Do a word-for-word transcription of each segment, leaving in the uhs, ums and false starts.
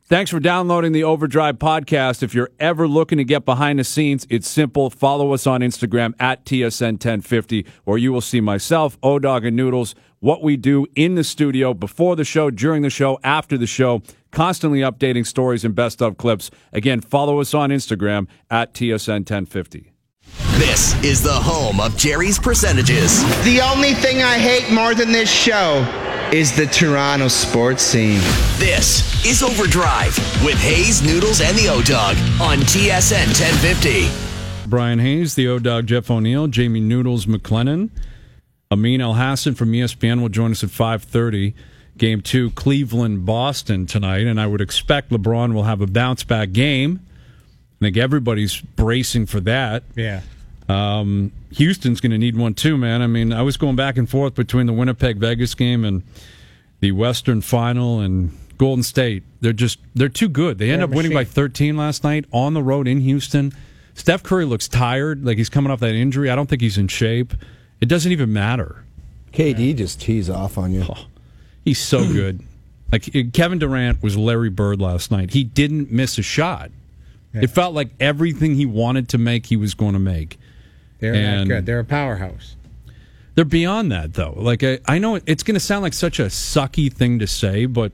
Thanks for downloading the Overdrive podcast. If you're ever looking to get behind the scenes, it's simple. Follow us on Instagram at T S N ten fifty, or you will see myself, O-Dog, and Noodles, what we do in the studio, before the show, during the show, after the show, constantly updating stories and best of clips. Again, follow us on Instagram at T S N ten fifty. This is the home of Jerry's Percentages. The only thing I hate more than this show is the Toronto sports scene. This is Overdrive with Hayes, Noodles, and the O-Dog on T S N ten fifty. Brian Hayes, the O-Dog, Jeff O'Neill, Jamie Noodles McLennan, Amin Elhassan from E S P N will join us at five thirty. Game two, Cleveland-Boston tonight, and I would expect LeBron will have a bounce-back game. I think everybody's bracing for that. Yeah. Um, Houston's going to need one too, man. I mean, I was going back and forth between the Winnipeg-Vegas game and the Western Final and Golden State. They're just they're too good. They end They're up winning by thirteen last night on the road in Houston. Steph Curry looks tired, like he's coming off that injury. I don't think he's in shape. It doesn't even matter. K D just tees off on you. Oh, he's so good. Like Kevin Durant was Larry Bird last night. He didn't miss a shot. Yeah. It felt like everything he wanted to make, he was going to make. They're and not good. They're a powerhouse. They're beyond that, though. Like I, I know it's going to sound like such a sucky thing to say, but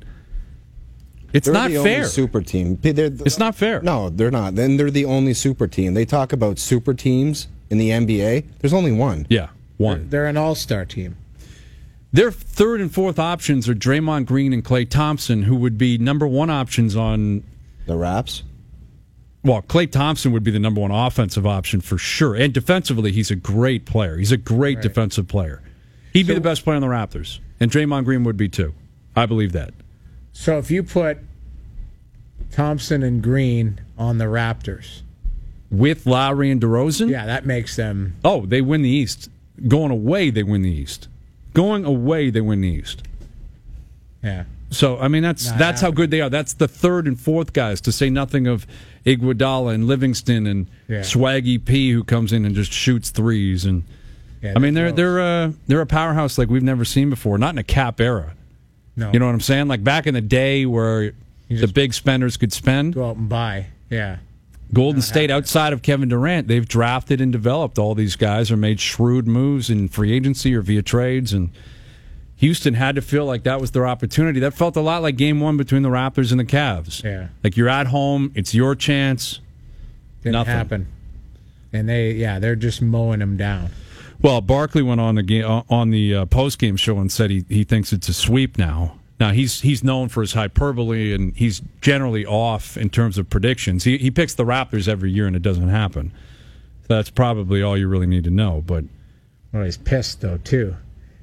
it's they're not the fair. Only super team. They're, it's not fair. No, they're not. Then they're the only super team. They talk about super teams in the N B A. There's only one. Yeah, one. They're, they're an all-star team. Their third and fourth options are Draymond Green and Klay Thompson, who would be number one options on the Raps. Well, Klay Thompson would be the number one offensive option for sure. And defensively, he's a great player. He's a great right. defensive player. He'd so, be the best player on the Raptors. And Draymond Green would be too. I believe that. So if you put Thompson and Green on the Raptors. With Lowry and DeRozan? Yeah, that makes them... Oh, they win the East. Going away, they win the East. Going away, they win the East. Yeah. So, I mean, that's Not that's happening. How good they are. That's the third and fourth guys, to say nothing of Iguodala and Livingston and yeah. Swaggy P, who comes in and just shoots threes. And yeah, I mean, they're close. they're uh, they're a powerhouse like we've never seen before. Not in a cap era. No, you know what I'm saying? Like back in the day where you the big spenders could spend. Go out and buy. Yeah. Golden State, outside of Kevin Durant, they've drafted and developed all these guys, or made shrewd moves in free agency or via trades, and Houston had to feel like that was their opportunity. That felt a lot like game one between the Raptors and the Cavs. Yeah. Like you're at home, it's your chance. Didn't Nothing. happen. And they, yeah, they're just mowing them down. Well, Barkley went on the game, on the uh, post-game show and said he, he thinks it's a sweep now. Now, he's he's known for his hyperbole, and he's generally off in terms of predictions. He he picks the Raptors every year, and it doesn't happen. So that's probably all you really need to know. But well, he's pissed, though, too.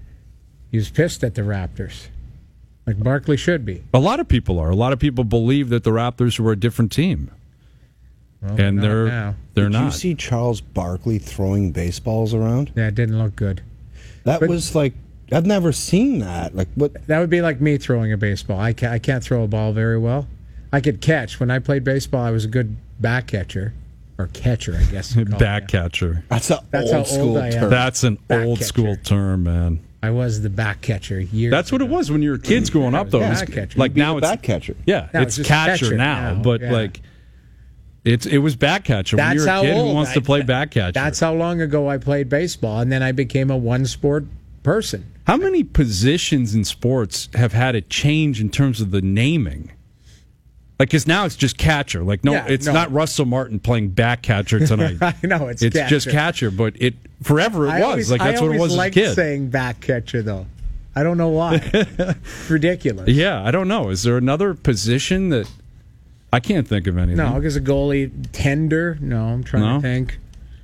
He was pissed at the Raptors, like Barkley should be. A lot of people are. A lot of people believe that the Raptors were a different team. Well, and not they're now. they're Did not. you see Charles Barkley throwing baseballs around? Yeah, it didn't look good. That But- was like, I've never seen that. Like what? That would be like me throwing a baseball. I can't, I can't throw a ball very well. I could catch. When I played baseball, I was a good back catcher. Or catcher, I guess. you call Back it. catcher. That's an That's old how old school I am. term. That's an Back old catcher. school term, man. I was the back catcher years That's what it ago. was when you were kids growing Yeah, up, I though. was It a was back catcher. like You'd be now the it's back catcher. Yeah, No, it's it's just catcher, catcher now, now, but yeah. like it's it was back catcher. When That's you're a how kid old who wants I- to play back catcher. That's how long ago I played baseball, and then I became a one-sport person. How many positions in sports have had a change in terms of the naming? Like, because now it's just catcher. Like, no, Yeah, it's no. not Russell Martin playing back catcher tonight. I know, it's it's catcher. just catcher, but it forever it I was always, like that's I what it was always as a liked kid. saying back catcher, though. I don't know why. It's ridiculous. Yeah, I don't know. Is there another position that I can't think of anything? No, because a goalie tender. No, I'm trying No? to think.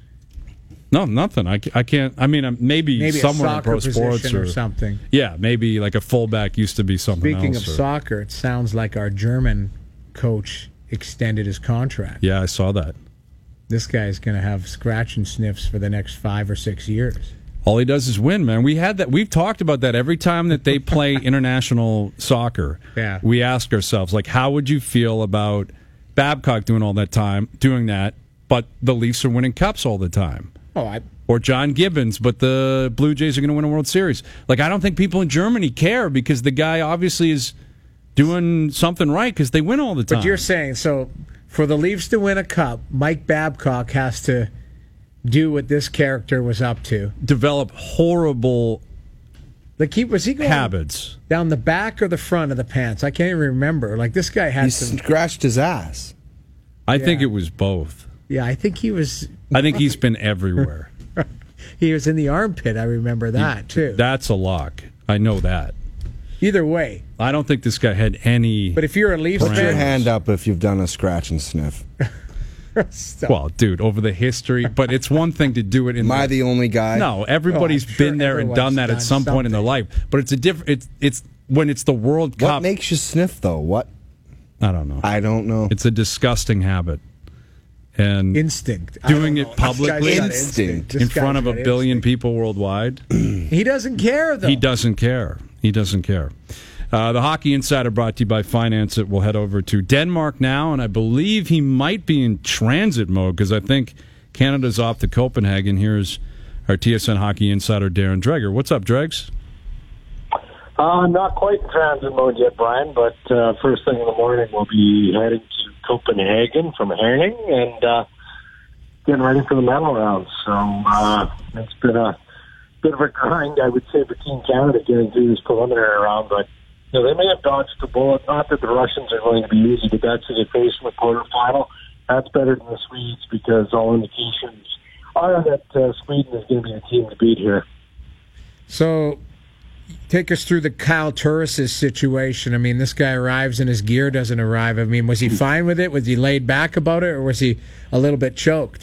No, nothing. I, ca- I can't. I mean, um, maybe, Maybe a somewhere in soccer pro sports position or, or something. Yeah, maybe like a fullback used to be something Speaking else. of or- soccer, it sounds like our German coach extended his contract. Yeah, I saw that. This guy's going to have scratch and sniffs for the next five or six years. All he does is win, man. We had that. We've talked about that every time that they play international soccer. Yeah. We ask ourselves, like, how would you feel about Babcock doing all that time, doing that, but the Leafs are winning cups all the time? Oh, I Or John Gibbons, but the Blue Jays are going to win a World Series. Like, I don't think people in Germany care because the guy obviously is doing something right because they win all the time. But you're saying, so for the Leafs to win a cup, Mike Babcock has to do what this character was up to. Develop horrible Like he was he going habits. Down the back or the front of the pants? I can't even remember. Like this guy had He some. scratched his ass. I think Yeah. it was both. Yeah, I think he was. I think he's been everywhere. He was in the armpit. I remember that too. That's a lock. I know that. Either way, I don't think this guy had any. but if you're a Leafs Put your fan, hand up if you've done a scratch and sniff. stop. Well, dude, over the history, but it's one thing to do it in. Am I the only guy? No, everybody's Oh, I'm sure been there and everyone's done that done at some point in their something. life. But it's a different. It's it's when it's the World What Cup. makes you sniff, though? What? I don't know. I don't know. It's a disgusting habit, and instinct. I doing don't it know. This guy's publicly got Instinct. This in guy's front of a got billion instinct. people worldwide. He doesn't care though. He doesn't care. He doesn't care. Uh, the Hockey Insider brought to you by Finance It. We'll head over to Denmark now, and I believe he might be in transit mode because I think Canada's off to Copenhagen. Here's our T S N Hockey Insider, Darren Dreger. What's up, Dregs? Uh, not quite in transit mode yet, Brian, but uh, first thing in the morning we'll be heading to Copenhagen from Herning and uh, getting ready for the medal round. So uh, it's been a bit of a grind, I would say, for Team Canada getting through this preliminary round, but you know, they may have dodged a bullet. Not that the Russians are going to be easy, but that's who they face in the quarterfinal. That's better than the Swedes because all indications are that uh, Sweden is going to be the team to beat here. So, take us through the Kyle Turris' situation. I mean, this guy arrives and his gear doesn't arrive. I mean, was he fine with it? Was he laid back about it, or was he a little bit choked?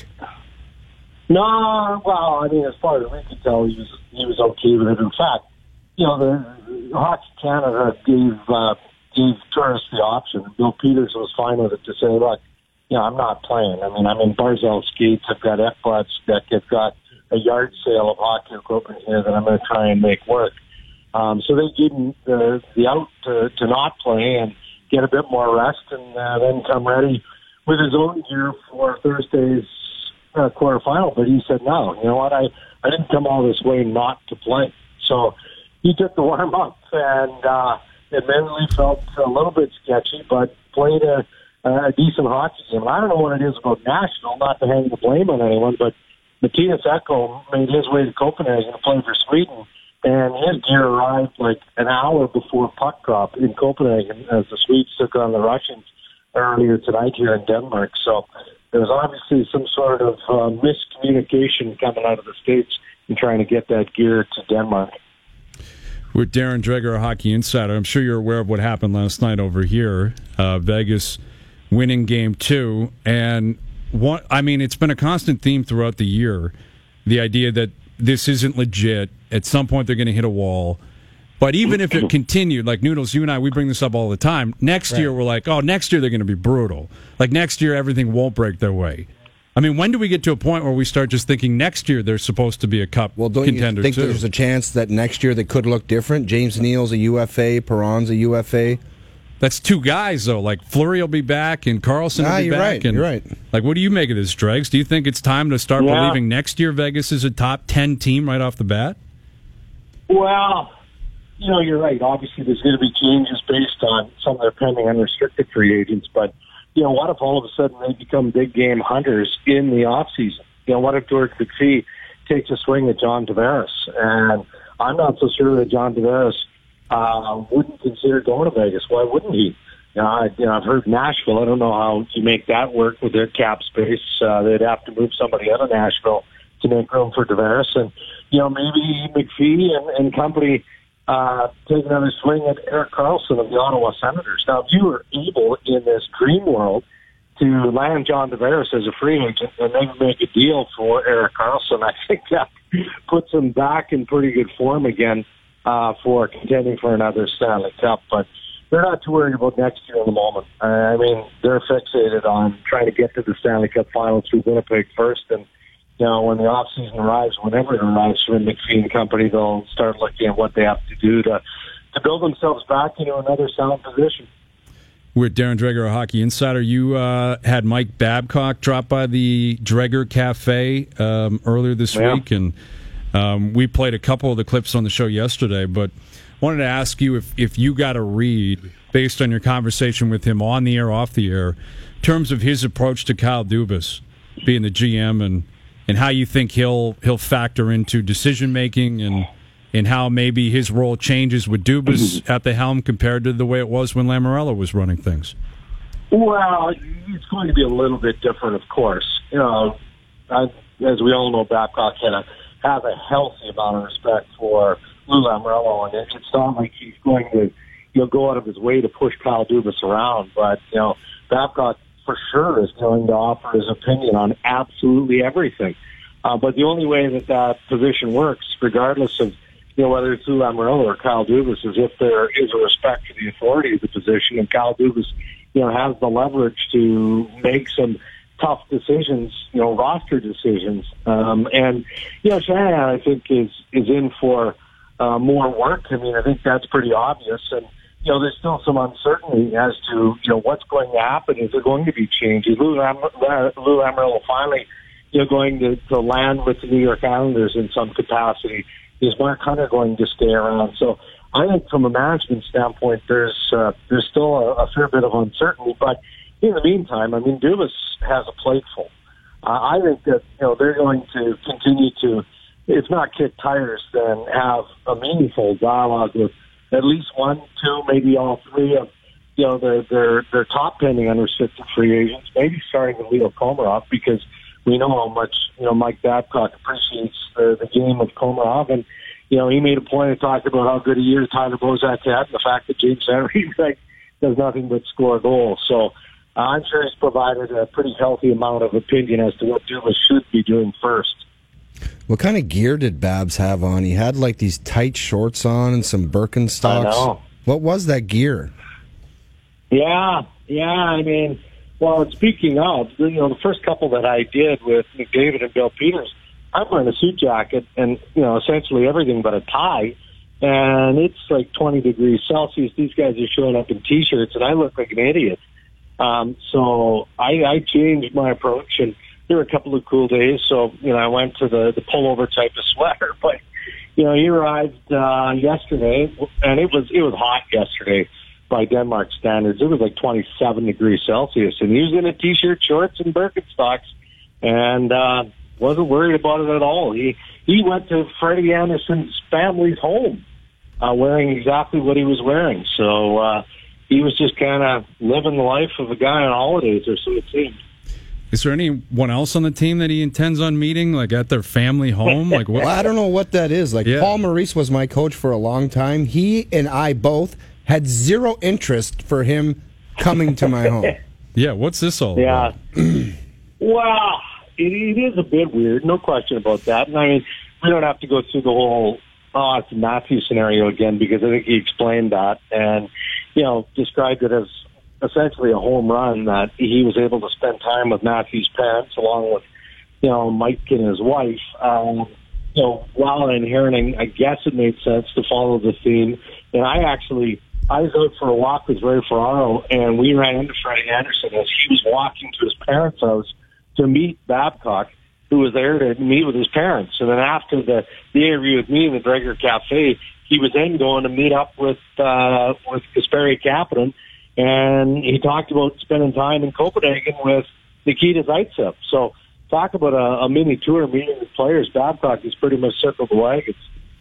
No, well, I mean, as far as we could tell, he was he was okay with it. In fact, you know, the Hockey Canada gave uh, gave tourists the option. Bill Peters was fine with it to say, look, you know, I'm not playing. I mean, I'm in Barzell skates. I've got F-Bots deck. I've got a yard sale of hockey equipment here that I'm going to try and make work. Um, so they gave him the, the out to, to not play and get a bit more rest and uh, then come ready with his own gear for Thursday's uh, quarterfinal. But he said, no, you know what, I, I didn't come all this way not to play. So he took the warm-up and uh, admittedly felt a little bit sketchy, but played a, a decent hockey game. And I don't know what it is about Nashville, not to hang the blame on anyone, but Matthias Ekholm made his way to Copenhagen to play for Sweden, and his gear arrived like an hour before puck drop in Copenhagen as the Swedes took on the Russians earlier tonight here in Denmark. So there was obviously some sort of uh, miscommunication coming out of the States in trying to get that gear to Denmark. With Darren Dreger, our Hockey Insider. I'm sure you're aware of what happened last night over here. Uh, Vegas winning game two. And one, I mean, it's been a constant theme throughout the year, the idea that this isn't legit. At some point, they're going to hit a wall. But even if it continued, like Noodles, you and I, we bring this up all the time. Next Right. year, we're like, oh, next year they're going to be brutal. Like next year, everything won't break their way. I mean, when do we get to a point where we start just thinking next year they're supposed to be a cup Well, don't contender you think too? there's a chance that next year they could look different? James Neal's a U F A, Perron's a U F A. That's two guys, though. Like, Fleury will be back, and Carlson will Ah, be you're back. right, And, you're right. Like, what do you make of this, Dregs? Do you think it's time to start Yeah. believing next year Vegas is a top ten team right off the bat? Well, you know, you're right. Obviously, there's going to be changes based on some of their pending unrestricted free agents. But, you know, what if all of a sudden they become big game hunters in the offseason? You know, what if George McPhee takes a swing at John Tavares? And I'm not so sure that John Tavares uh, wouldn't consider going to Vegas. Why wouldn't he? You know, I, you know, I've heard Nashville. I don't know how you make that work with their cap space. Uh, they'd have to move somebody out of Nashville to make room for Tavares. And, you know, maybe McPhee and, and company uh, take another swing at Erik Karlsson of the Ottawa Senators. Now, if you were able in this dream world to land John Tavares as a free agent and then make a deal for Erik Karlsson, I think that puts him back in pretty good form again uh, for contending for another Stanley Cup. But they're not too worried about next year in the moment. Uh, I mean, they're fixated on trying to get to the Stanley Cup final through Winnipeg first. And, you know, when the offseason arrives, whenever it arrives for McPhee and company, they'll start looking at what they have to do to, to build themselves back into another sound position. We're Darren Dreger, a Hockey Insider. You uh, had Mike Babcock drop by the Dreger Cafe um, earlier this Yeah. week, and um, we played a couple of the clips on the show yesterday, but wanted to ask you if, if you got a read based on your conversation with him on the air, off the air, in terms of his approach to Kyle Dubas being the G M and, and how you think he'll he'll factor into decision making and and how maybe his role changes with Dubas at the helm compared to the way it was when Lamoriello was running things? Well, it's going to be a little bit different, of course. You know, I, as we all know, Babcock had a, has a healthy amount of respect for Lou Lamoriello, and it, it's not like he's going to, you know, go out of his way to push Kyle Dubas around. But you know, Babcock for sure is going to offer his opinion on absolutely everything. Uh, but the only way that that position works, regardless of you know, whether it's Lou Lamoriello or Kyle Dubas, is if there is a respect for the authority of the position, and Kyle Dubas, you know, has the leverage to make some tough decisions, you know, roster decisions. Um, and, you know, Shanahan, I think, is, is in for uh, more work. I mean, I think that's pretty obvious. And, you know, there's still some uncertainty as to, you know, what's going to happen. Is there going to be change? Is Lou, Lam- Lou Lamoriello finally, you know, going to, to land with the New York Islanders in some capacity? Is Mark Hunter going to stay around? So I think from a management standpoint, there's uh, there's still a, a fair bit of uncertainty. But in the meantime, I mean, Dubas has a plate full. Uh, I think that you know they're going to continue to, if not kick tires, then have a meaningful dialogue with at least one, two, maybe all three of you know their their their top pending unrestricted free agents. Maybe starting with Leo Komarov, because we know how much, you know, Mike Babcock appreciates the, the game of Komarov. And, you know, he made a point of talking about how good a year Tyler Bozak had and the fact that James Henry like, does nothing but score goals. So uh, I'm sure he's provided a pretty healthy amount of opinion as to what Dubas should be doing first. What kind of gear did Babs have on? He had, like, these tight shorts on and some Birkenstocks. I know. What was that gear? Yeah, yeah, I mean... Well, and speaking of, you know, the first couple that I did with McDavid and Bill Peters, I'm wearing a suit jacket and, you know, essentially everything but a tie. And it's like twenty degrees Celsius. These guys are showing up in T-shirts, and I look like an idiot. Um, so I, I changed my approach, and there were a couple of cool days. So, you know, I went to the, the pullover type of sweater. But, you know, he arrived uh, yesterday, and it was it was hot yesterday. By Denmark standards, it was like twenty-seven degrees Celsius, and he was in a T-shirt, shorts, and Birkenstocks, and uh, wasn't worried about it at all. He he went to Freddie Anderson's family's home uh, wearing exactly what he was wearing. So uh, he was just kind of living the life of a guy on holidays, or so it seemed. Is there anyone else on the team that he intends on meeting, like at their family home? Like, what? Well, I don't know what that is. Like, yeah. Paul Maurice was my coach for a long time. He and I both had zero interest for him coming to my home. Yeah, what's this all yeah. about? Well, it, it is a bit weird, no question about that. And I mean, we don't have to go through the whole Austin Matthews scenario again, because I think he explained that and, you know, described it as essentially a home run, that he was able to spend time with Matthews' parents along with, you know, Mike and his wife. Um, you know, while inheriting, I guess it made sense to follow the theme. And I actually... I was out for a walk with Ray Ferraro, and we ran into Freddie Anderson as he was walking to his parents' house to meet Babcock, who was there to meet with his parents. And then after the, the interview with me in the Draeger Cafe, he was then going to meet up with uh, with Kasperi Kapanen, and he talked about spending time in Copenhagen with Nikita Zaitsev. So talk about a, a mini tour meeting with players. Babcock has pretty much circled the wagons.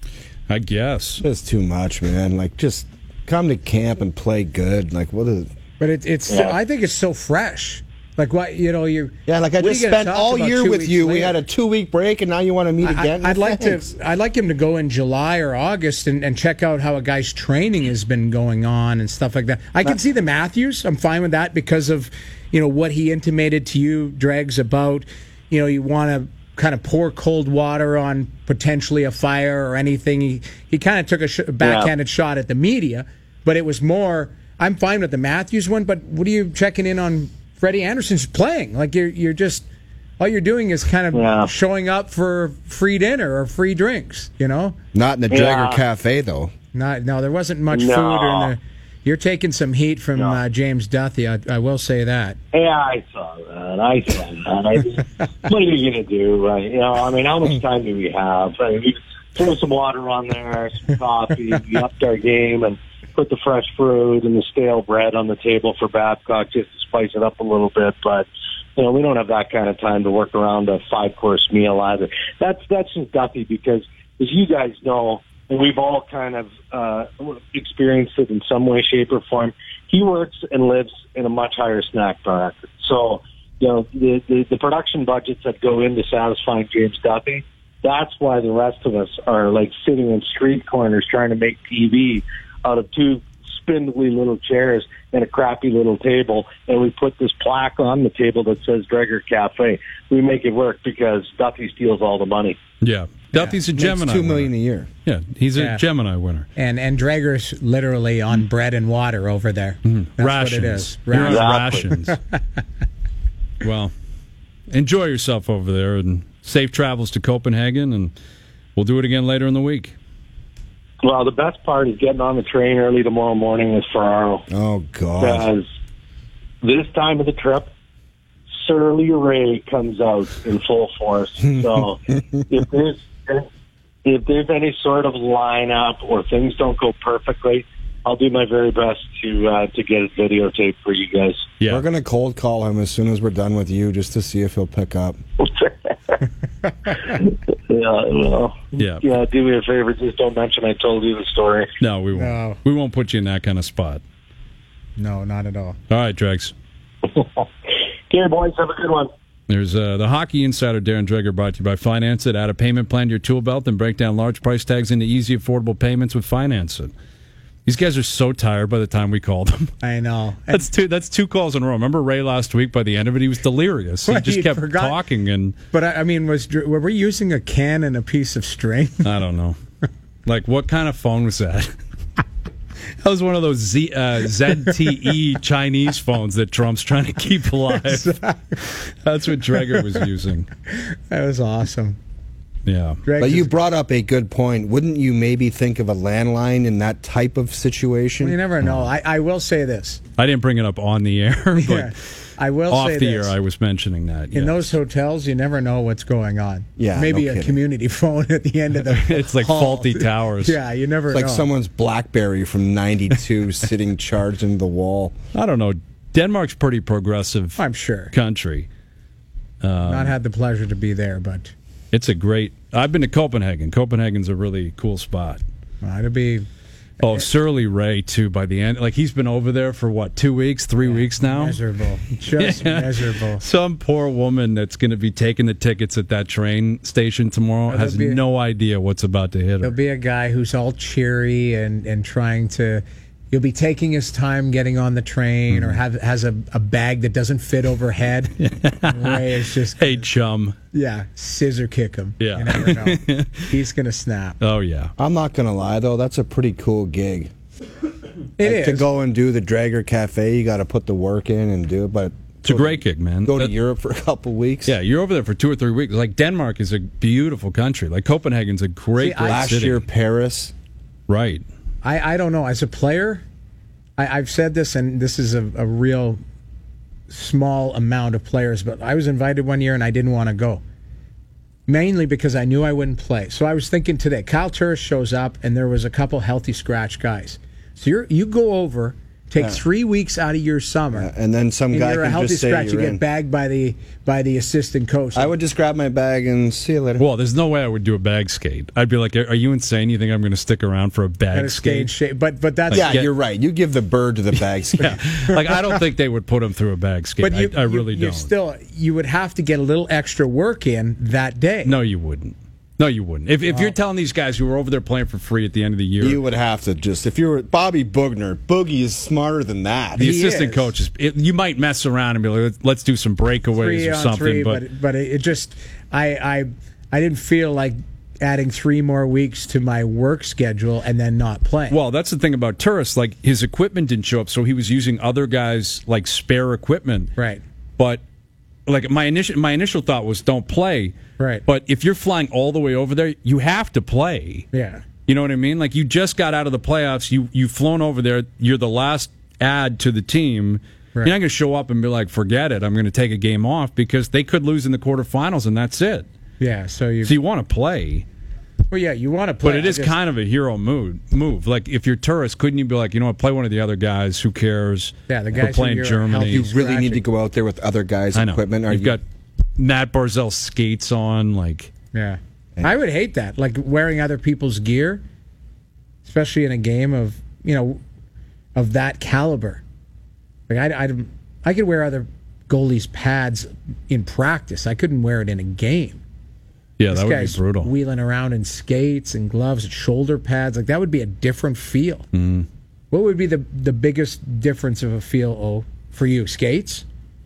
I guess. It's too much, man. Like, just... come to camp and play good. Like, what is? But it, it's. Yeah. I think it's so fresh. Like what you know you. Yeah, like I just spent all year with you. Later? We had a two week break, and now you want to meet again. I, I'd like Thanks. to. I'd like him to go in July or August and, and check out how a guy's training has been going on and stuff like that. I can see the Matthews. I'm fine with that because of you know what he intimated to you, Dregs, about you know you want to kind of pour cold water on potentially a fire or anything. He he kind of took a sh- backhanded yeah. shot at the media, but it was more. I'm fine with the Matthews one, but what are you checking in on Freddie Anderson's playing? Like you're you're just all you're doing is kind of yeah. showing up for free dinner or free drinks, you know? Not in the yeah. Draeger Cafe though. Not no, there wasn't much no. food in the. You're taking some heat from no. uh, James Duthie. I, I will say that. Yeah, I saw that. I saw that. I mean, what are you going to do? Right? You know, I mean, how much time do we have? I mean, we throw some water on there, some coffee. We upped our game, and put the fresh fruit and the stale bread on the table for Babcock just to spice it up a little bit. But, you know, we don't have that kind of time to work around a five-course meal either. That's, that's just Duffy because, as you guys know, and we've all kind of uh, experienced it in some way, shape, or form, he works and lives in a much higher snack bar. So, you know, the, the, the production budgets that go into satisfying James Duffy, that's why the rest of us are, like, sitting in street corners trying to make T V out of two spindly little chairs and a crappy little table, and we put this plaque on the table that says Dreger Cafe. We make it work because Duffy steals all the money. Yeah. Duffy's yeah. a Gemini. Two million winner. a year. Yeah, he's a yeah. Gemini winner. And and Drager's literally on bread and water over there. Mm-hmm. That's rations. what it is. You're on Rations. rations. Well, enjoy yourself over there and safe travels to Copenhagen, and we'll do it again later in the week. Well, the best part is getting on the train early tomorrow morning with Ferraro. Oh, God. Because this time of the trip, Surly Ray comes out in full force. So if there's if there's any sort of lineup or things don't go perfectly, I'll do my very best to uh, to get it videotaped for you guys. Yeah. We're going to cold call him as soon as we're done with you just to see if he'll pick up. Yeah, well, Yeah. yeah. Do me a favor, just don't mention I told you the story. No, we won't. No. We won't put you in that kind of spot. No, not at all. All right, Dregs. Okay, boys, have a good one. There's uh, the Hockey Insider, Darren Dreger, brought to you by Finance It. Add a payment plan to your tool belt and break down large price tags into easy, affordable payments with Finance It. These guys are so tired by the time we call them. I know. That's two. That's two calls in a row. Remember Ray last week? By the end of it, he was delirious. He Well, just he kept forgot- talking, and But I, I mean, was were we using a can and a piece of string? I don't know. Like, what kind of phone was that? That was one of those Z, uh, Z T E Chinese phones that Trump's trying to keep alive. That's what Dreger was using. That was awesome. Yeah. Greg But you just- brought up a good point. Wouldn't you maybe think of a landline in that type of situation? you never know. I, I will say this. I didn't bring it up on the air, but Yeah, I will off say the this. air I was mentioning that. In yes. those hotels, you never know what's going on. Yeah, maybe no a kidding. community phone at the end of the. It's like hall. faulty towers. Yeah, you never It's like know. someone's BlackBerry from ninety-two sitting charged into the wall. I don't know. Denmark's pretty progressive I'm sure. country. Um, Not had the pleasure to be there, but It's a great. I've been to Copenhagen. Copenhagen's a really cool spot. uh, it'd be Oh, Surly Ray too. By the end, like he's been over there for what, two weeks, three weeks now. miserable. Just Yeah. miserable. Some poor woman that's going to be taking the tickets at that train station tomorrow There'll has be a- no idea what's about to hit her. There'll be a guy who's all cheery and, and trying to. He'll be taking his time getting on the train, or have has a, a bag that doesn't fit overhead. Ray is just Hey, chum. yeah, scissor kick him. Yeah. You never know. He's gonna snap. Oh yeah. I'm not going to lie, though. That's a pretty cool gig. It Like, to is. go and do the Drager Cafe, you got to put the work in and do it. But It's a great gig, man. go to That- Europe for a couple weeks. Yeah, you're over there for two or three weeks. Like Denmark is a beautiful country. Like Copenhagen's a great, See, I- great Last city. year, Paris. Right. I, I don't know. As a player, I, I've said this, and this is a, a real small amount of players, but I was invited one year and I didn't want to go. Mainly because I knew I wouldn't play. So I was thinking today, Kyle Turris shows up and there was a couple healthy scratch guys. So you're, you go over, take three weeks out of your summer, And then some and guy you're a can healthy just say scratch. you're You in. get bagged by the by the assistant coach. I would just grab my bag and see you later. Well, there's no way I would do a bag skate. I'd be like, "Are you insane? You think I'm going to stick around for a bag Kind of skate?" stage shape, but but that's yeah, get- you're right. You give the bird to the bag skate. Yeah. Like I don't think they would put him through a bag skate. but you, I, I really you, you don't. Still, you would have to get a little extra work in that day. No, you wouldn't. No, you wouldn't. If if you're telling these guys who were over there playing for free at the end of the year, You would have to just, if you were Bobby Boogner, Boogie is smarter than that. the He assistant is. coaches, it, you might mess around and be like, "Let's, let's do some breakaways three or on something." three, but, but but it just I I I didn't feel like adding three more weeks to my work schedule and then not playing. well, that's the thing about Turris. Like his equipment didn't show up, so he was using other guys' like spare equipment. right. But like my initial my initial thought was don't play. Right. But if you're flying all the way over there, you have to play. Yeah. You know what I mean? Like you just got out of the playoffs. You you've flown over there. You're the last add to the team. Right. You're not going to show up and be like, "Forget it. I'm going to take a game off," because they could lose in the quarterfinals and that's it. Yeah. So you So you want to play. Well, yeah, you want to play. But it is just, kind of a hero move. Move like if you're tourist, couldn't you be like, you know what, play one of the other guys? Who cares? Yeah, the We're guys playing who you're Germany. healthy You really scratching. need to go out there with other guys' I know. equipment. Are You've you, got Matt Barzell skates on, like. Yeah, I would hate that. Like wearing other people's gear, especially in a game of you know of that caliber. Like I, I, I could wear other goalies' pads in practice. I couldn't wear it in a game. Yeah, This that would guy's be brutal. wheeling around in skates and gloves and shoulder pads. Like that would be a different feel. Mm. What would be the the biggest difference of a feel oh, for you? Skates?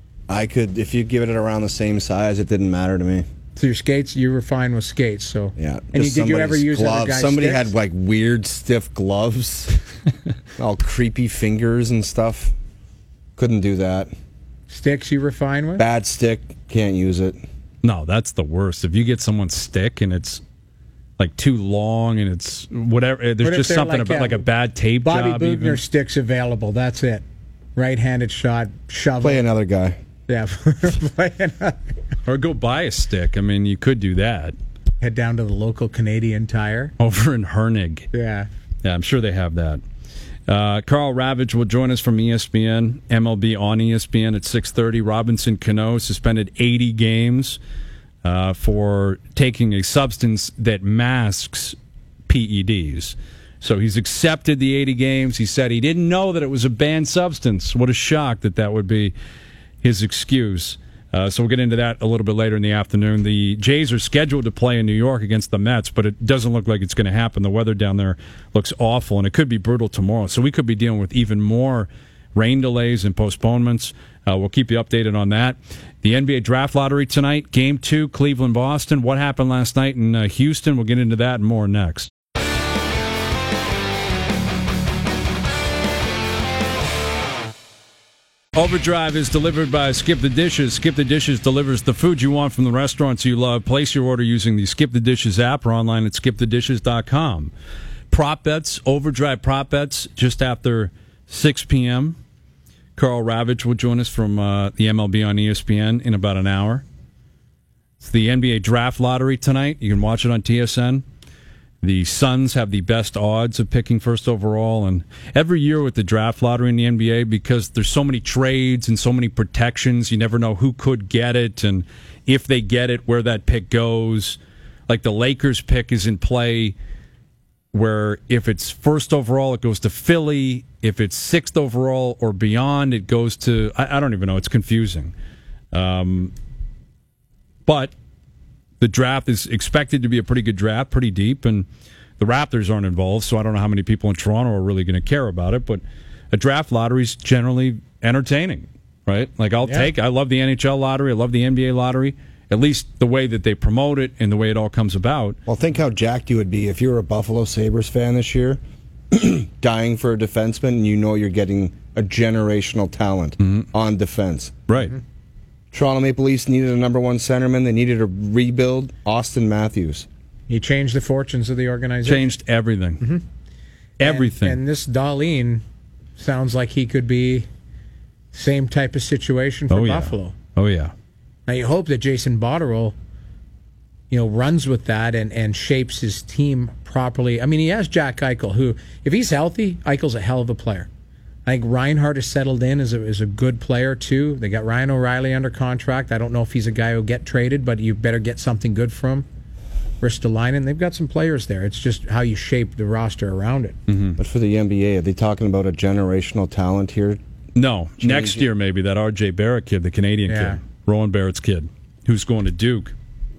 I could, if you give it around the same size, it didn't matter to me. So your skates, you were fine with skates. So Yeah. And you, just did you ever somebody's use gloves. other guys' Somebody sticks? had like weird stiff gloves, all creepy fingers and stuff. Couldn't do that. sticks? You were fine with? Bad stick, can't use it. No, that's the worst. If you get someone's stick and it's like too long and it's whatever, there's What if just they're something like, about yeah, like a bad tape Bobby job. Bugner Even. sticks available. That's it. Right-handed shot, shovel. Play another guy. Yeah. Play another. Or go buy a stick. I mean, you could do that Head down to the local Canadian Tire. over in Hernig. Yeah. Yeah, I'm sure they have that. Uh, Carl Ravage will join us from E S P N, M L B on E S P N at six thirty. Robinson Cano suspended eighty games uh, for taking a substance that masks P E Ds. So he's accepted the eighty games. He said he didn't know that it was a banned substance. What a shock that that would be his excuse. Uh, so we'll get into that a little bit later in the afternoon. The Jays are scheduled to play in New York against the Mets, but it doesn't look like it's going to happen. The weather down there looks awful, and it could be brutal tomorrow. So we could be dealing with even more rain delays and postponements. Uh, we'll keep you updated on that. The N B A Draft Lottery tonight, Game two, Cleveland-Boston. What happened last night in uh, Houston? We'll get into that and more next. Overdrive is delivered by Skip the Dishes. Skip the Dishes delivers the food you want from the restaurants you love. Place your order using the Skip the Dishes app or online at skip the dishes dot com. Prop bets, Overdrive prop bets, just after six p.m. Carl Ravage will join us from uh, the M L B on E S P N in about an hour. It's the N B A Draft Lottery tonight. You can watch it on T S N. The Suns have the best odds of picking first overall, and every year with the draft lottery in the N B A, because there's so many trades and so many protections, you never know who could get it, and if they get it, where that pick goes. Like the Lakers pick is in play, where if it's first overall, it goes to Philly. If it's sixth overall or beyond, it goes to, I, I don't even know, it's confusing. Um, but the draft is expected to be a pretty good draft, pretty deep, and the Raptors aren't involved, so I don't know how many people in Toronto are really going to care about it, but a draft lottery is generally entertaining, right? Like, I'll Yeah. take, I love the N H L lottery, I love the N B A lottery, at least the way that they promote it and the way it all comes about. Well, think how jacked you would be if you were a Buffalo Sabres fan this year, dying for a defenseman, and you know you're getting a generational talent Mm-hmm. on defense. Right. Mm-hmm. Toronto Maple Leafs needed a number one centerman. They needed a rebuild. Austin Matthews. He changed the fortunes of the organization. Changed everything. Mm-hmm. Everything. And, and this Darlene sounds like he could be same type of situation for oh, yeah. Buffalo. Oh, yeah. Now you hope that Jason Botterill, you know, runs with that and, and shapes his team properly. I mean, he has Jack Eichel, who, if he's healthy, Eichel's a hell of a player. I think Reinhart has settled in as a, as a good player, too. They got Ryan O'Reilly under contract. I don't know if he's a guy who'll get traded, but you better get something good from him. Ristolainen, they've got some players there. It's just how you shape the roster around it. Mm-hmm. But for the N B A, are they talking about a generational talent here? No, Change next it. year maybe, that R J Barrett kid, the Canadian Yeah. kid, Rowan Barrett's kid, who's going to Duke.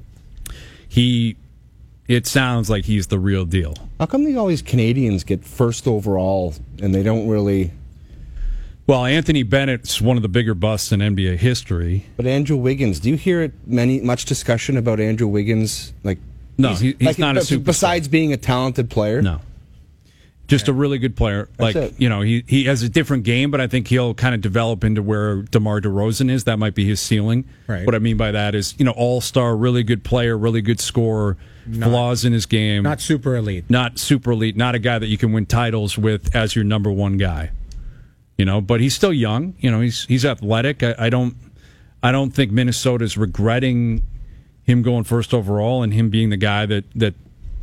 He, it sounds like he's the real deal. How come they, all these Canadians get first overall and they don't really... Well, Anthony Bennett's one of the bigger busts in N B A history. But Andrew Wiggins, do you hear it many much discussion about Andrew Wiggins? Like, No, he, he's like, not a b- superstar. Besides being a talented player? No. Just a really good player. That's like, it. you know, he, he has a different game, but I think he'll kind of develop into where DeMar DeRozan is. That might be his ceiling. Right. What I mean by that is, you know, all-star, really good player, really good scorer, Not- flaws in his game. Not super elite. Not super elite, not a guy that you can win titles with as your number one guy. You know, but he's still young. You know, he's he's athletic. I, I don't I don't think Minnesota's regretting him going first overall and him being the guy that, that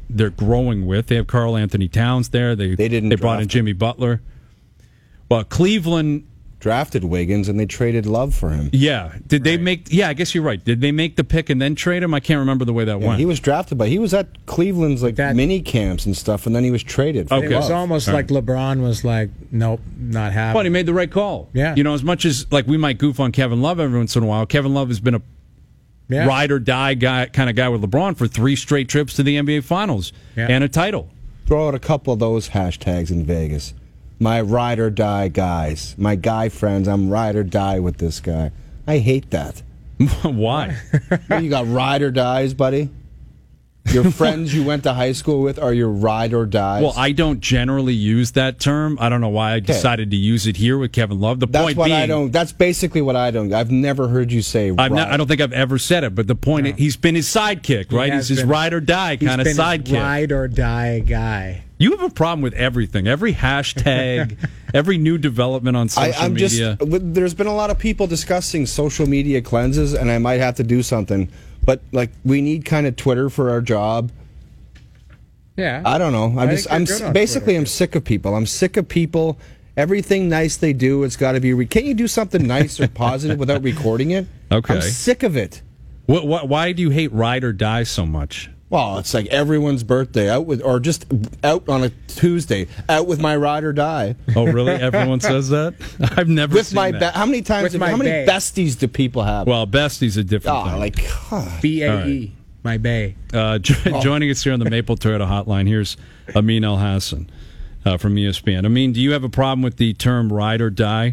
they're growing with. They have Karl Anthony Towns there. They They didn't They brought draft in Jimmy Butler. Well, Cleveland. Drafted Wiggins and they traded Love for him. Yeah. Did they make? Yeah, I guess you're right. Did they make the pick and then trade him? I can't remember the way that Yeah, went. he was drafted, but he was at Cleveland's like That- mini camps and stuff, and then he was traded. For Okay. It was Love. almost All like LeBron was like, nope, not happening. But he made the right call. Yeah. You know, as much as like we might goof on Kevin Love every once in a while, Kevin Love has been a Yeah. ride or die guy kind of guy with LeBron for three straight trips to the N B A Finals Yeah. and a title. Throw out a couple of those hashtags in Vegas. My ride or die guys. My guy friends, I'm ride or die with this guy. I hate that. Why? Well, you got ride or dies, buddy? Your friends you went to high school with are your ride or dies? Well, I don't generally use that term. I don't know why I decided to use it here with Kevin Love. The That's point what being, I don't. That's basically what I don't. I've never heard you say. I've ride. not, I don't think I've ever said it, but the point is, he's been his sidekick, right? has He's his been- ride or die He's kind of been his sidekick. ride or die guy. You have a problem with everything, every hashtag, every new development on I, social I'm media. just. There's been a lot of people discussing social media cleanses, and I might have to do something. But like, we need kind of Twitter for our job. Yeah. I don't know. I'm I just. think I'm you're s- good on basically. Twitter. I'm sick of people. I'm sick of people. Everything nice they do, it's got to be. Re- Can't you do something nice or positive without recording it? Okay. I'm sick of it. What, what, why do you hate ride or die so much? Well, it's like everyone's birthday out with, or just out on a Tuesday, out with my ride or die. Oh, really? Everyone says that? I've never With seen my that. be- how many times? With Have, my how many bae. besties do people have? Well, bestie's a different oh, thing. like huh. B A E, All right. my bay. Uh, jo- Joining us here on the Maple Toyota Hotline, here's Amin El Hassan uh, from E S P N. Amin, do you have a problem with the term ride or die?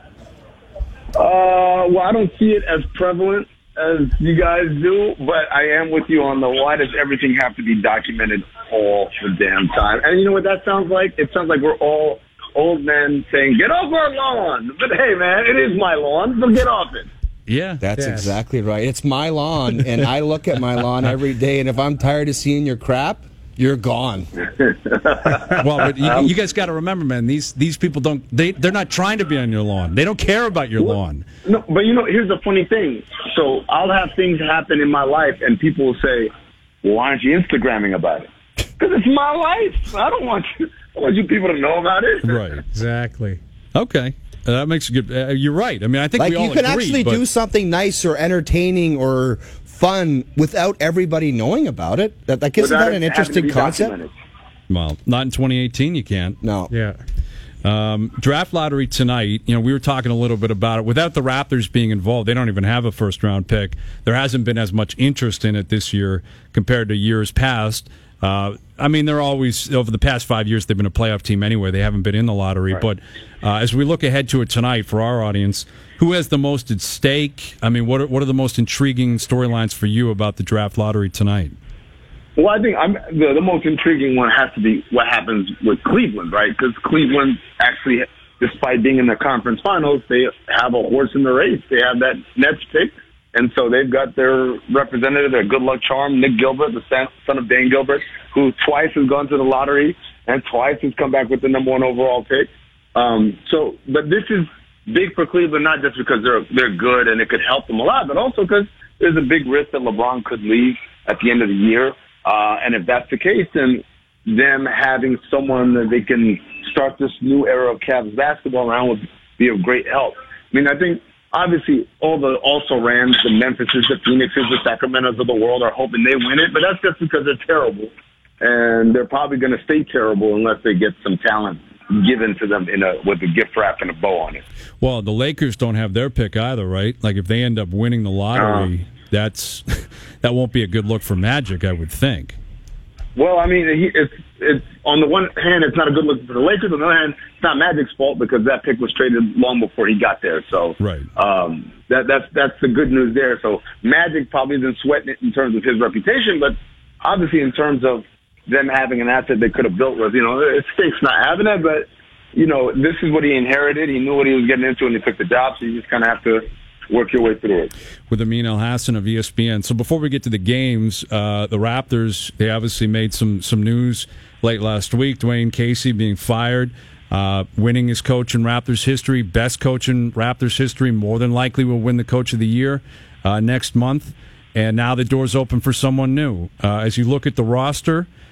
Uh, well, I don't see it as prevalent as you guys do, but I am with you on the why does everything have to be documented all the damn time? And you know what that sounds like? It sounds like we're all old men saying, get off our lawn. But hey, man, it is my lawn, so get off it. Yeah. That's Yes. exactly right. It's my lawn, and I look at my lawn every day. And if I'm tired of seeing your crap, you're gone. Well, but you, you guys got to remember, man, these these people don't, they, they're not trying to be on your lawn. They don't care about your lawn. No, but you know, here's the funny thing. So I'll have things happen in my life, and people will say, well, why aren't you Instagramming about it? Because it's my life. I don't want you, I want you people to know about it. Right. Exactly. Okay. Uh, that makes a good, uh, you're right. I mean, I think Like we all you can agree, actually but- do something nice or entertaining or fun without everybody knowing about it. That, like, isn't Without that an it having to interesting be concept? documented. Well, not in twenty eighteen, you can't. No. Yeah. Um, draft lottery tonight, you know, we were talking a little bit about it. Without the Raptors being involved, they don't even have a first round pick. There hasn't been as much interest in it this year compared to years past. Uh, I mean, they're always, over the past five years, they've been a playoff team anyway. They haven't been in the lottery. Right. But uh, as we look ahead to it tonight for our audience, who has the most at stake? I mean, what are, what are the most intriguing storylines for you about the draft lottery tonight? Well, I think I'm, the, the most intriguing one has to be what happens with Cleveland, right? Because Cleveland actually, despite being in the conference finals, they have a horse in the race. They have that Nets pick, and so they've got their representative, their good luck charm, Nick Gilbert, the son- son of Dan Gilbert, who twice has gone to the lottery and twice has come back with the number one overall pick. Um, so, but this is big for Cleveland, not just because they're they're good and it could help them a lot, but also because there's a big risk that LeBron could leave at the end of the year. Uh, and if that's the case, then them having someone that they can start this new era of Cavs basketball around would be of great help. I mean, I think obviously all the also Rams, the Memphises, the Phoenixes, the Sacramentos of the world are hoping they win it, but that's just because they're terrible. And they're probably going to stay terrible unless they get some talent given to them in a with a gift wrap and a bow on it. Well, the Lakers don't have their pick either, right? Like if they end up winning the lottery, uh, that's that won't be a good look for Magic, I would think. Well, I mean, he, it's it's on the one hand, it's not a good look for the Lakers. On the other hand, it's not Magic's fault because that pick was traded long before he got there. So, right. um, that that's that's the good news there. So, Magic probably isn't sweating it in terms of his reputation, but obviously in terms of them having an asset they could have built with, you know, it stinks not having it. But you know, this is what he inherited. He knew what he was getting into, and he took the job. So you just kind of have to work your way through it. With Amin El Hassan of E S P N. So before we get to the games, uh, the Raptors, they obviously made some some news late last week. Dwayne Casey being fired, uh, winning his coach in Raptors history, best coach in Raptors history, more than likely will win the coach of the year uh, next month. And now the door's open for someone new. Uh, as you look at the roster,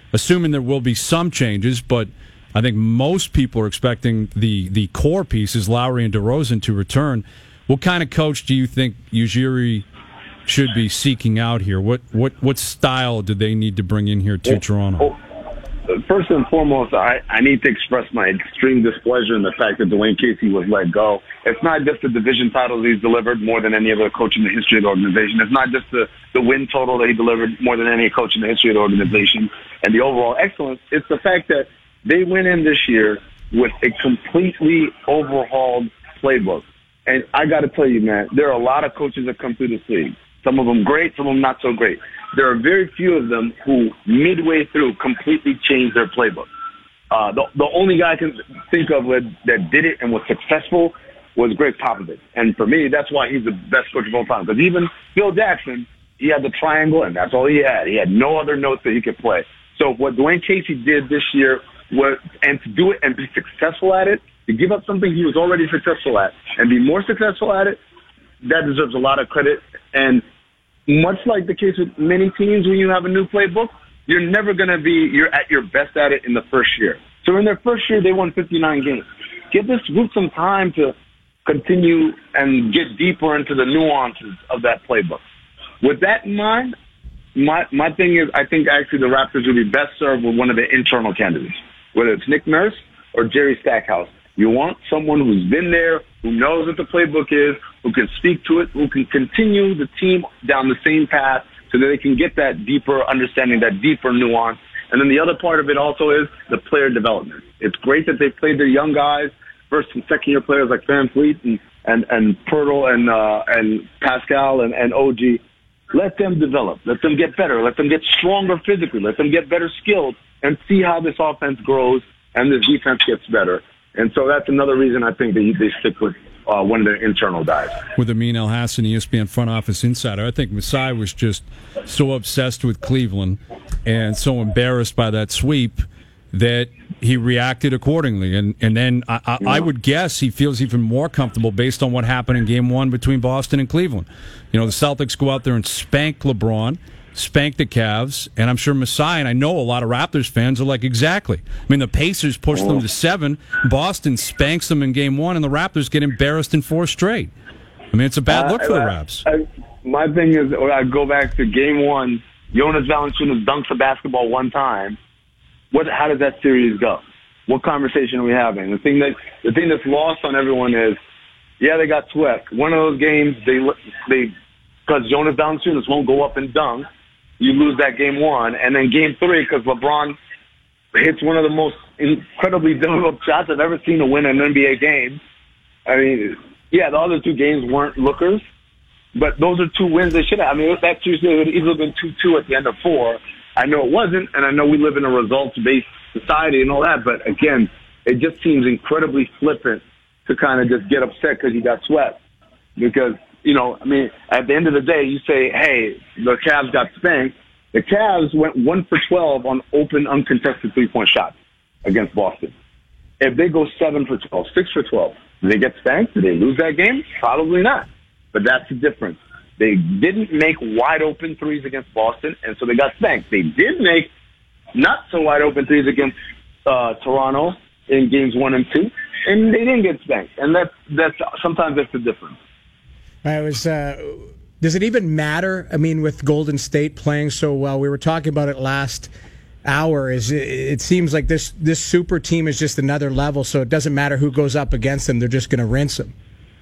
assuming there will be some changes, but I think most people are expecting the, the core pieces, Lowry and DeRozan, to return. What kind of coach do you think Ujiri should be seeking out here? What what what style do they need to bring in here to well, Toronto? Well, first and foremost, I, I need to express my extreme displeasure in the fact that Dwayne Casey was let go. It's not just the division titles he's delivered more than any other coach in the history of the organization. It's not just the, the win total that he delivered more than any coach in the history of the organization and the overall excellence. It's the fact that they went in this year with a completely overhauled playbook. And I got to tell you, man, there are a lot of coaches that come through this league. Some of them great, some of them not so great. There are very few of them who midway through completely changed their playbook. Uh, the, the only guy I can think of that, that did it and was successful was Greg Popovich. And for me, that's why he's the best coach of all time. Because even Phil Jackson, he had the triangle, and that's all he had. He had no other notes that he could play. So what Dwayne Casey did this year was, and to do it and be successful at it, to give up something he was already successful at and be more successful at it, that deserves a lot of credit. And much like the case with many teams, when you have a new playbook, you're never going to be you're at your best at it in the first year. So in their first year, they won fifty-nine games. Give this group some time to continue and get deeper into the nuances of that playbook. With that in mind, my my thing is I think actually the Raptors would be best served with one of the internal candidates, whether it's Nick Nurse or Jerry Stackhouse. You want someone who's been there, who knows what the playbook is, who can speak to it, who can continue the team down the same path so that they can get that deeper understanding, that deeper nuance. And then the other part of it also is the player development. It's great that they've played their young guys, first and second year players like Van Fleet and, and, and Pirtle and, uh, and Pascal and, and O G. Let them develop. Let them get better. Let them get stronger physically. Let them get better skilled and see how this offense grows and this defense gets better. And so that's another reason I think that they stick with uh, one of their internal guys. With Amin Elhassan, E S P N front office insider, I think Masai was just so obsessed with Cleveland and so embarrassed by that sweep that he reacted accordingly. And and then I, I, yeah. I would guess he feels even more comfortable based on what happened in game one between Boston and Cleveland. You know, the Celtics go out there and spank LeBron, spank the Cavs, and I'm sure Masai, and I know a lot of Raptors fans are like, exactly. I mean, the Pacers pushed them to seven. Boston spanks them in game one, and the Raptors get embarrassed in four straight. I mean, it's a bad look uh, for the Raps. I, I, my thing is, I go back to game one, Jonas Valanciunas dunks the basketball one time. What? How does that series go? What conversation are we having? The thing that the thing that's lost on everyone is, yeah, they got swept. One of those games, they they because Jonas Valanciunas won't go up and dunk, you lose that game one, and then game three because LeBron hits one of the most incredibly difficult shots I've ever seen to win an N B A game. I mean, yeah, the other two games weren't lookers, but those are two wins they should have. I mean, that series would have easily been two two at the end of four. I know it wasn't, and I know we live in a results-based society and all that, but again, it just seems incredibly flippant to kind of just get upset because you got swept. Because, you know, I mean, at the end of the day, you say, hey, the Cavs got spanked. The Cavs went one for twelve on open, uncontested three-point shots against Boston. If they go seven for twelve, six for twelve, do they get spanked? Do they lose that game? Probably not. But that's the difference. They didn't make wide-open threes against Boston, and so they got spanked. They did make not-so-wide-open threes against uh, Toronto in games one and two, and they didn't get spanked. And that's, that's sometimes that's the difference. I was. Uh, does it even matter? I mean, with Golden State playing so well, we were talking about it last hour. Is it, it seems like this this super team is just another level, so it doesn't matter who goes up against them; they're just going to rinse them.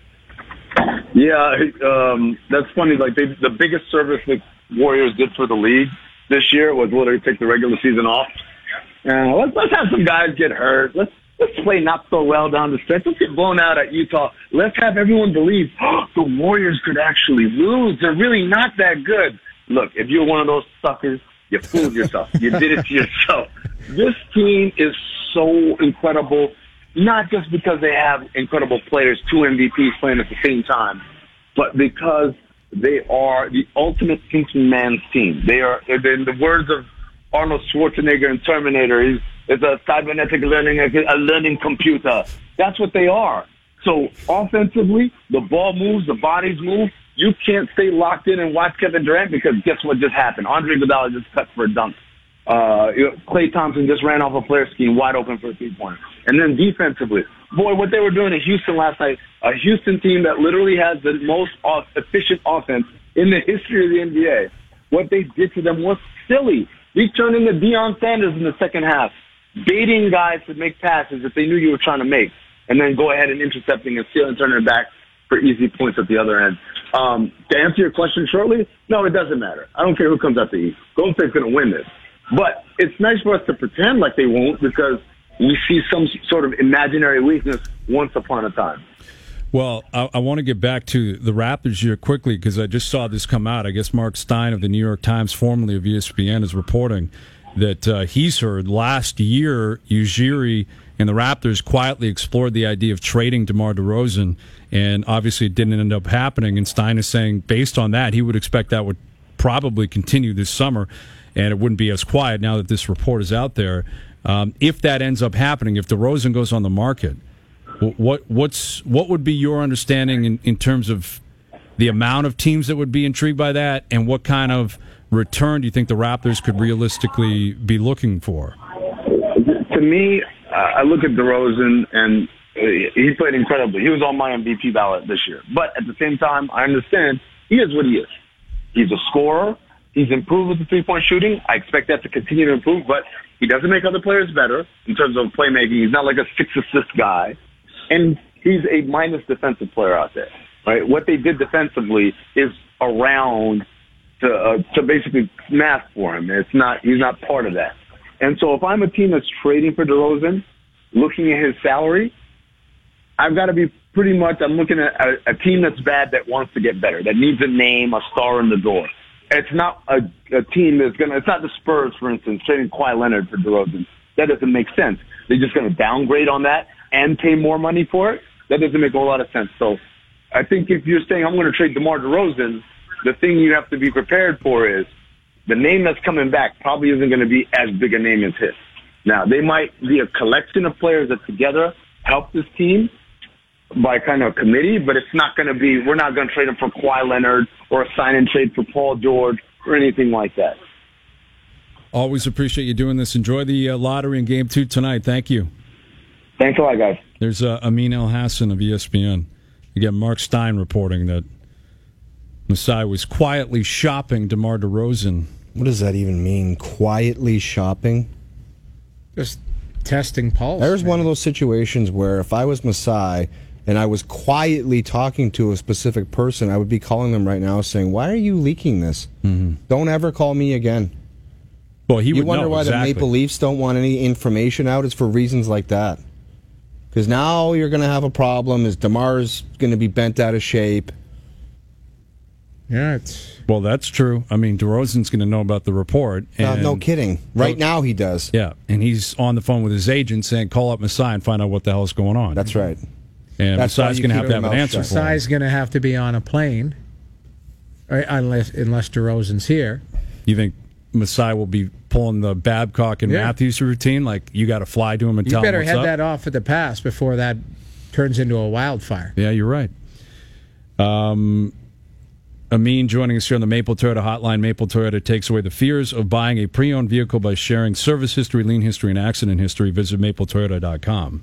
Yeah, um, that's funny. Like they, the biggest service the Warriors did for the league this year was literally take the regular season off. Uh, let's let's have some guys get hurt. Let's let's play not so well down the stretch. Let's get blown out at Utah. Let's have everyone believe oh, the Warriors could actually lose. They're really not that good. Look, if you're one of those suckers, you fooled yourself. You did it to yourself. This team is so incredible. Not just because they have incredible players, two M V Ps playing at the same time, but because they are the ultimate thinking man's team. They are, in the words of Arnold Schwarzenegger in Terminator, he's, it's a cybernetic learning, a learning computer. That's what they are. So offensively, the ball moves, the bodies move. You can't stay locked in and watch Kevin Durant because guess what just happened? Andre Iguodala just cut for a dunk. Uh, you know, Klay Thompson just ran off a player scheme wide open for a three-pointer. And then defensively, boy, what they were doing in Houston last night, a Houston team that literally has the most off- efficient offense in the history of the N B A. What they did to them was silly. They turned into Deion Sanders in the second half, baiting guys to make passes that they knew you were trying to make, and then go ahead and intercepting and stealing and turning it back for easy points at the other end. Um, to answer your question shortly, no, it doesn't matter. I don't care who comes out the East. Golden State's going to win this. But it's nice for us to pretend like they won't because we see some sort of imaginary weakness once upon a time. Well, I, I want to get back to the Raptors here quickly because I just saw this come out. I guess Mark Stein of the New York Times, formerly of E S P N, is reporting that uh, he's heard last year Ujiri and the Raptors quietly explored the idea of trading DeMar DeRozan, and obviously it didn't end up happening. And Stein is saying, based on that, he would expect that would probably continue this summer, and it wouldn't be as quiet now that this report is out there. Um, if that ends up happening, if DeRozan goes on the market, what what's what would be your understanding in, in terms of the amount of teams that would be intrigued by that, and what kind of return do you think the Raptors could realistically be looking for? To me, uh, I look at DeRozan, and he played incredibly. He was on my M V P ballot this year. But at the same time, I understand he is what he is. He's a scorer. He's improved with the three-point shooting. I expect that to continue to improve, but he doesn't make other players better in terms of playmaking. He's not like a six-assist guy. And he's a minus defensive player out there, right? What they did defensively is around to uh, to basically mask for him. It's not he's not part of that. And so if I'm a team that's trading for DeRozan, looking at his salary, I've got to be pretty much, I'm looking at a, a team that's bad that wants to get better, that needs a name, a star in the door. It's not a, a team that's going to, it's not the Spurs, for instance, trading Kawhi Leonard for DeRozan. That doesn't make sense. They're just going to downgrade on that and pay more money for it. That doesn't make a lot of sense. So I think if you're saying I'm going to trade DeMar DeRozan, the thing you have to be prepared for is the name that's coming back probably isn't going to be as big a name as his. Now, they might be a collection of players that together help this team by kind of committee, but it's not going to be, we're not going to trade him for Kawhi Leonard or a sign and trade for Paul George or anything like that. Always appreciate you doing this. Enjoy the uh, lottery in game two tonight. Thank you. Thanks a lot, guys. There's uh, Amin El-Hassan of E S P N. Again, Mark Stein reporting that Masai was quietly shopping DeMar DeRozan. What does that even mean, quietly shopping? Just testing pulse. There's man. one of those situations where if I was Masai and I was quietly talking to a specific person, I would be calling them right now saying, why are you leaking this? Mm-hmm. Don't ever call me again. Well, he you would wonder know, why exactly. the Maple Leafs don't want any information out? It's for reasons like that. Because now you're going to have a problem. Is DeMar's going to be bent out of shape? Yeah, it's... Well, that's true. I mean, DeRozan's going to know about the report. And No, no kidding. Right now he does. Yeah, and he's on the phone with his agent saying, call up Masai and find out what the hell is going on. That's right. And That's why Masai's you going to keep have to your have an mouth answer shut. for him. Masai's going to have to be on a plane, right, unless unless DeRozan's here. You think Masai will be pulling the Babcock and Yeah. Matthews routine? Like, you got to fly to him and You tell better him what's head up? that off at the pass before that turns into a wildfire. Yeah, you're right. Um, Amin joining us here on the Maple Toyota Hotline. Maple Toyota takes away the fears of buying a pre-owned vehicle by sharing service history, lien history, and accident history. Visit maple toyota dot com.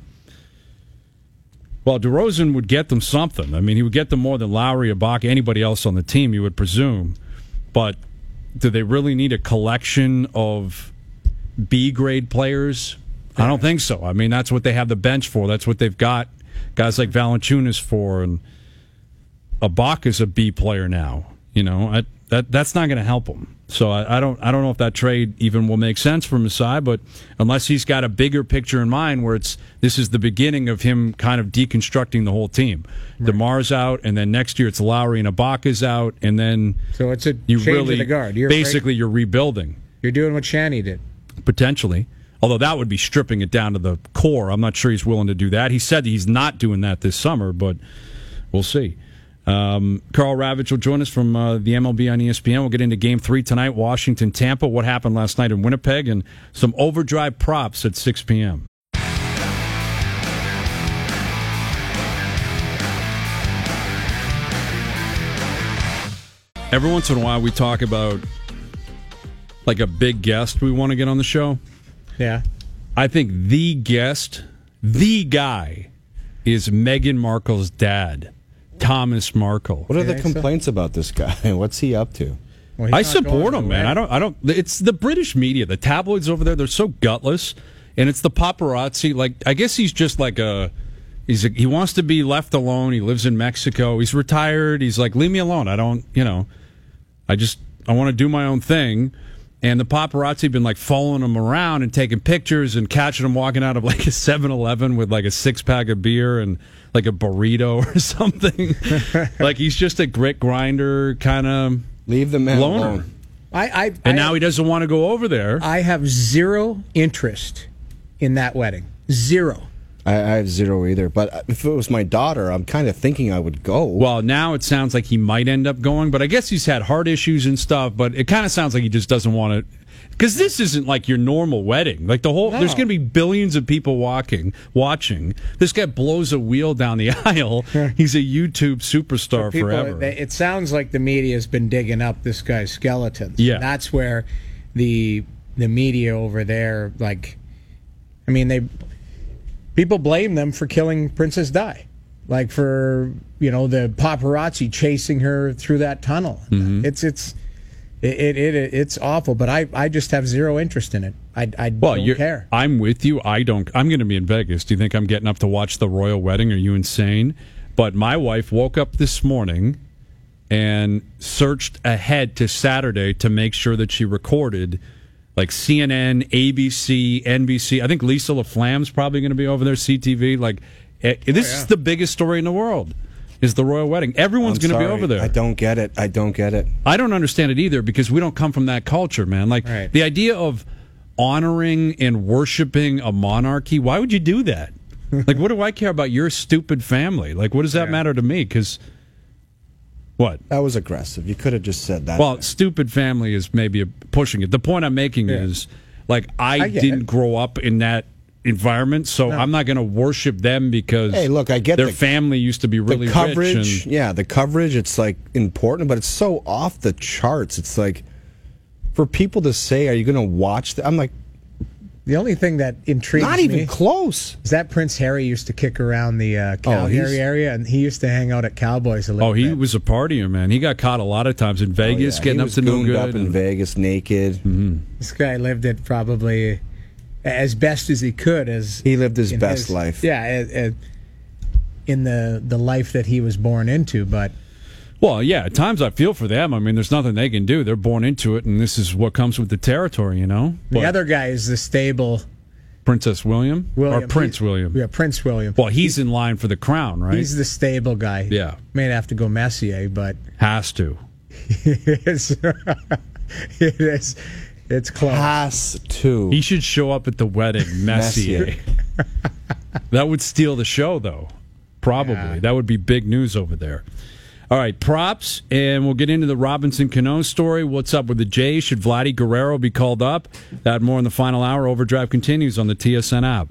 Well, DeRozan would get them something. I mean, he would get them more than Lowry, Ibaka, anybody else on the team, you would presume. But do they really need a collection of B-grade players? I don't think so. I mean, that's what they have the bench for. That's what they've got guys like Valanciunas for, and Ibaka's a B player now. You know, I, that that's not going to help him. So I, I don't I don't know if that trade even will make sense for Masai, but unless he's got a bigger picture in mind where it's this is the beginning of him kind of deconstructing the whole team. Right. DeMar's out, and then next year it's Lowry and Ibaka's out, and then So it's a you change really of the guard. You're basically afraid, you're rebuilding. you're doing what Shanny did. Potentially. Although that would be stripping it down to the core. I'm not sure he's willing to do that. He said he's not doing that this summer, but we'll see. Um, Carl Ravitch will join us from uh, the M L B on E S P N. We'll get into Game three tonight, Washington, Tampa, what happened last night in Winnipeg, and some overdrive props at six p.m. Every once in a while we talk about like a big guest we want to get on the show, Yeah. I think the guest, the guy, is Meghan Markle's dad, Thomas Markle. What are You the think so? complaints about this guy? What's he up to? Well, he's I not support going him, man. away. I don't. I don't. It's the British media, the tabloids over there. They're so gutless, and it's the paparazzi. Like, I guess he's just like a. He's a, he wants to be left alone. He lives in Mexico. He's retired. He's like, leave me alone. I don't. You know, I just I want to do my own thing. And the paparazzi have been like following him around and taking pictures and catching him walking out of like a seven eleven with like a six pack of beer and like a burrito or something. Like he's just a grit grinder kind of. Leave the man Loner. alone. I, I, And I, now he doesn't want to go over there. I have zero interest in that wedding. Zero. I, I have zero either. But if it was my daughter, I'm kind of thinking I would go. Well, now it sounds like he might end up going, but I guess he's had heart issues and stuff, but it kind of sounds like he just doesn't want to. Because this isn't like your normal wedding. Like the whole, No. there's going to be billions of people walking, watching. This guy blows a wheel down the aisle. He's a YouTube superstar People, forever. they- it sounds like the media's been digging up this guy's skeletons. Yeah. That's where the the media over there, like, I mean, they people blame them for killing Princess Di, like for you know the paparazzi chasing her through that tunnel. Mm-hmm. It's it's it, it it it's awful, but I I just have zero interest in it. I I well, don't you're, care. I'm with you. I don't. I'm going to be in Vegas. Do you think I'm getting up to watch the royal wedding? Are you insane? But my wife woke up this morning and searched ahead to Saturday to make sure that she recorded like C N N, A B C, N B C. I think Lisa LaFlamme's probably going to be over there, C T V. Like, eh, this is the biggest story in the world, is the royal wedding. Everyone's I'm going to be sorry. over there. I don't get it. I don't get it. I don't understand it either because we don't come from that culture, man. Like, Right. the idea of honoring and worshiping a monarchy, why would you do that? Like, what do I care about your stupid family? Like, what does that Yeah. matter to me? Because, what? That was aggressive. You could have just said that. Well, stupid family is maybe a, pushing it. The point I'm making Yeah. is, like, I, I get didn't it. grow up in that environment, so I'm not going to worship them because Hey, look, I get their the- family used to be really the coverage, rich. And, yeah, the coverage, it's like important, but it's so off the charts. It's like for people to say, "Are you going to watch?" The, I'm like, The only thing that intrigues not even me close. is that Prince Harry used to kick around the uh, Calgary he's- area, and he used to hang out at Cowboys a little oh, he bit. was a partier, man. He got caught a lot of times in Vegas, Oh, yeah. getting he up was to no gooned good. up in and- Vegas naked. This guy lived it probably as best as he could. As He lived his in best life. Yeah, as, as in the the life that he was born into. But Well, yeah, at times I feel for them. I mean, there's nothing they can do. They're born into it, and this is what comes with the territory, you know? the But other guy is the stable Princess William? William. Or Prince He- William? Yeah, Prince William. Well, he's in line for the crown, right? He's the stable guy. Yeah. May have to go Messier, but Has to. it's, it is it's close. Has to. He should show up at the wedding, Messier. Messier. That would steal the show, though. Probably. Yeah. That would be big news over there. All right, props, and we'll get into the Robinson Cano story. What's up with the Jays? Should Vladdy Guerrero be called up? That more in the final hour. Overdrive continues on the T S N app.